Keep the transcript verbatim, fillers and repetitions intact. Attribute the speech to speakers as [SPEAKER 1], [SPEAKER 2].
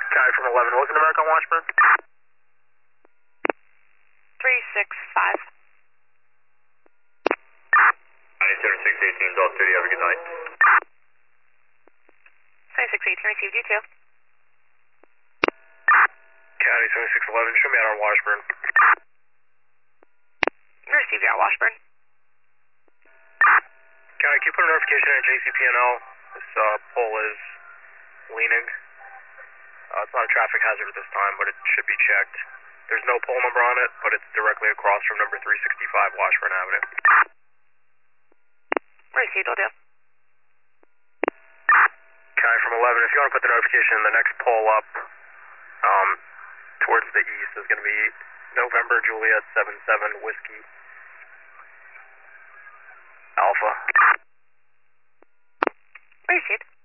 [SPEAKER 1] County from eleven, what's an American Washburn?
[SPEAKER 2] three six five.
[SPEAKER 1] County seventy-six eighteen, Dallas thirty, have a good night.
[SPEAKER 2] twenty-six eighteen, received you too.
[SPEAKER 1] County seventy-six eleven, show me out on Washburn.
[SPEAKER 2] Received you at Washburn.
[SPEAKER 1] County, can you put a notification in J C P N L? This uh, pole is leaning. Uh, it's not a traffic hazard at this time, but it should be checked. There's no pole number on it, but it's directly across from number three sixty-five Washburn Avenue.
[SPEAKER 2] Received, will do.
[SPEAKER 1] County from eleven, if you want to put the notification in the next pole up, um, towards the east is going to be November Juliet seven seven Whiskey Alpha.
[SPEAKER 2] Received.